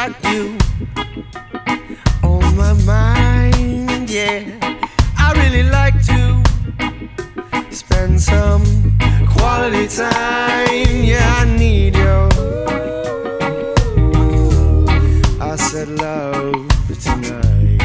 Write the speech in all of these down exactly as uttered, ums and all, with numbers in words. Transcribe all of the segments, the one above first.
got you on my mind, yeah. I really like to spend some quality time, yeah. I need you. I said love tonight.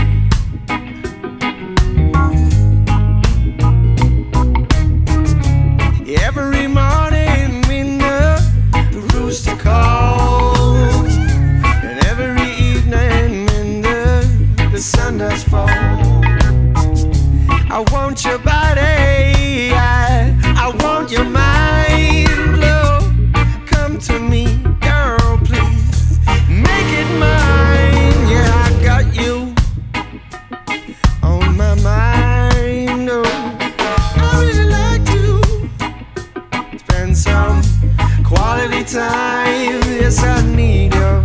Every morning when the, the rooster calls, and every evening when the, the sun does fall, I want your body, I, I want your mind, love. Come to me, girl, please, make it mine. Yeah, I got you on my mind, oh. I really like to spend some quality time. Yes, I need you.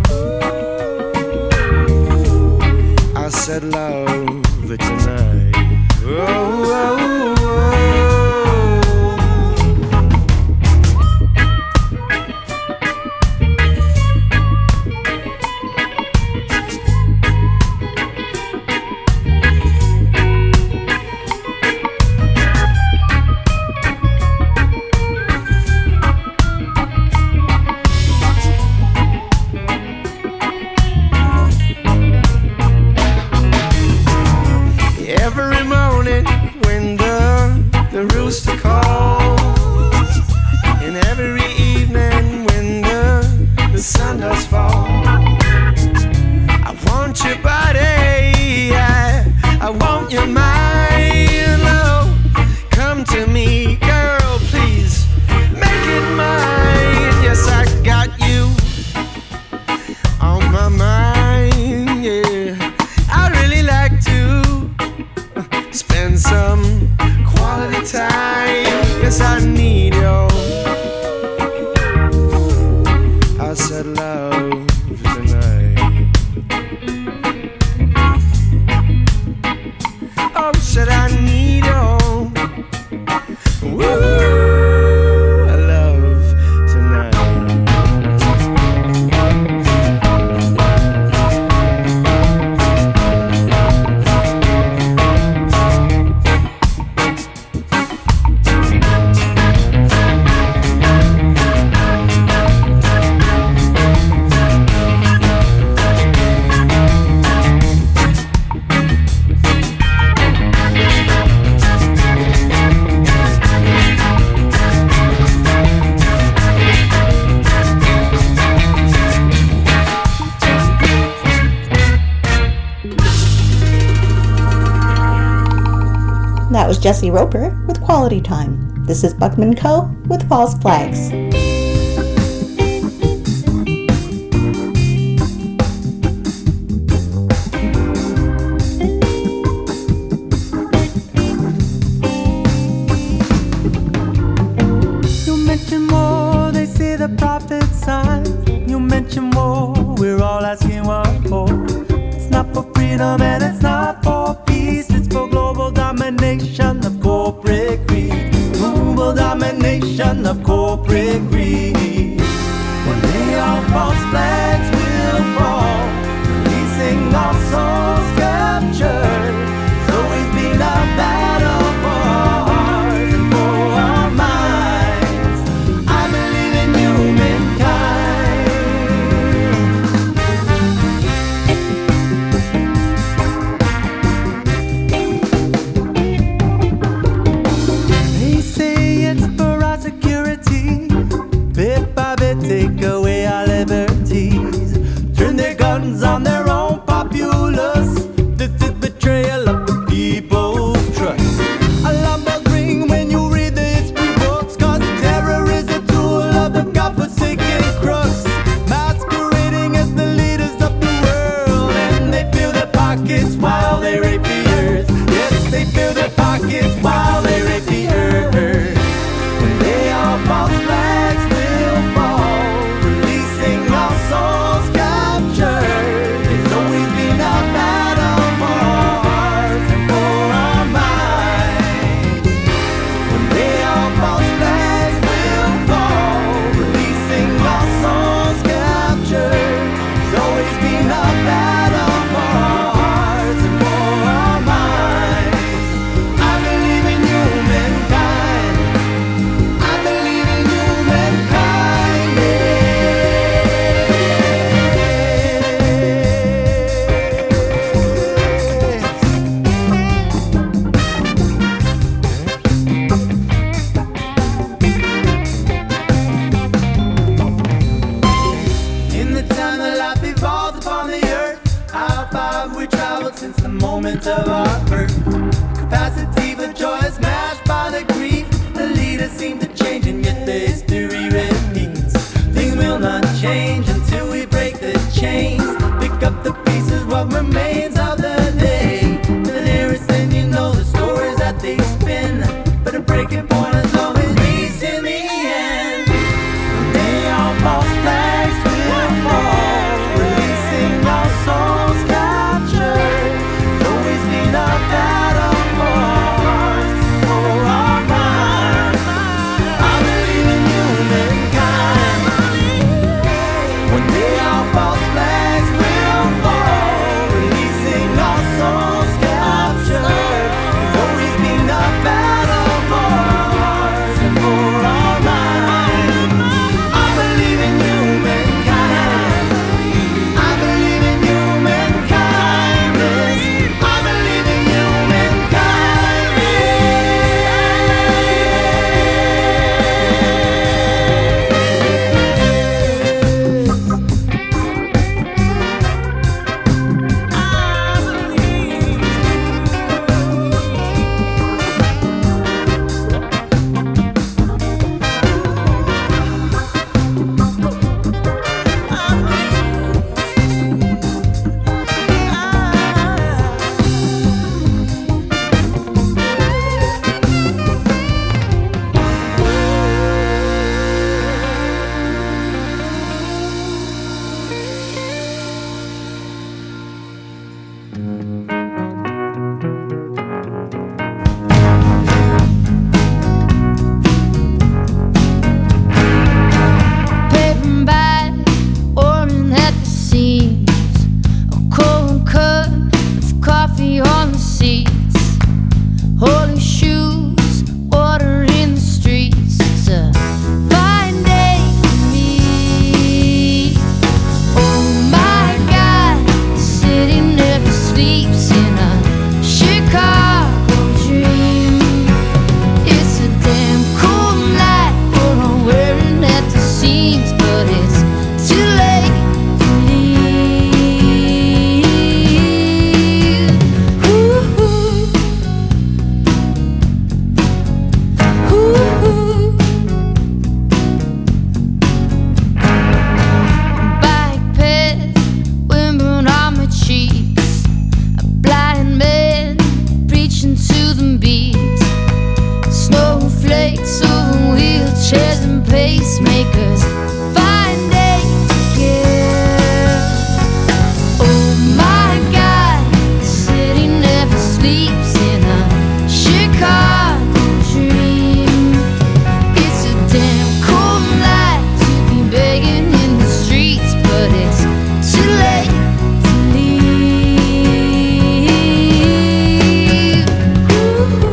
I said love tonight. Oh, oh, oh. Every morning when the, the rooster calls, and every evening when the, the sun does fall, I want your body, I, I want your mind, love. Come to me, girl, please, make it mine. Yes, I got you on my mind, yeah. I really like to spend some quality time. Yes, I need you. I said love tonight. Oh, said I need you. Woo, I love tonight. That was Jesse Roper with Quality Time. This is Buckman Co. with False Flags. You mention war, they say the prophet signs. You mention war, we're all asking what for. It's not for freedom and it's not for peace. It's for global domination of corporate greed. Global domination of corporate greed. five we traveled since the moment of our birth. Capacity for joy is smashed by the grief. The leaders seem to change and yet the history repeats. Things will not change until we break the chains. Pick up the pieces, what remains of the day. The nearest thing you know the stories that they spin, but a breaking point is always reached in the end. They all false flags will fall, releasing our souls captured. Always been a battle for hearts, for our minds. I believe in humankind. When they all false flags will fall, releasing our souls captured. There's always been a battle for hearts and for our minds. I believe in humankind. I believe in humankind. I believe in Paper bag, orange at the seams, a cold cup of coffee on the seats, holy shoes, water in the streets. It's a fine day for me. Oh my God, the city never sleeps in a Chicago dream. It's a damn cool night, we're all wearing at the seams, but it's too late to leave. Ooh, ooh. Bike path, windburn on my cheeks, a blind man preaching to the beat. Snowflakes over wheelchairs and pacemakers. Fine day to care. Oh my God, the city never sleeps in a Chicago dream. It's a damn cold night to be begging in the streets, but it's too late to leave. Ooh.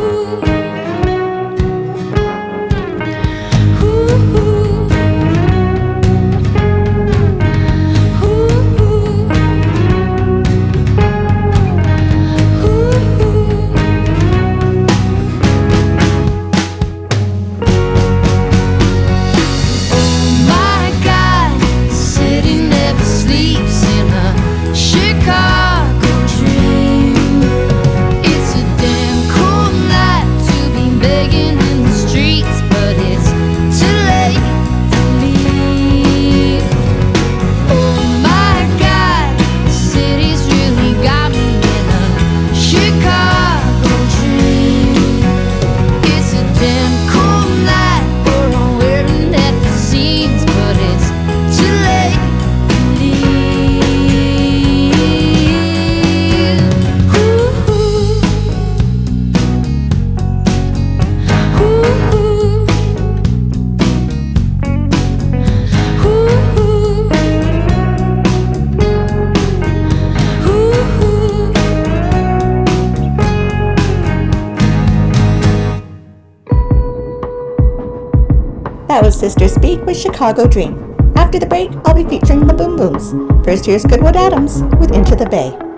That was Sister Speak with Chicago Dream. After the break, I'll be featuring the Boom Booms. First, here's Goodwood Adams with Into the Bay.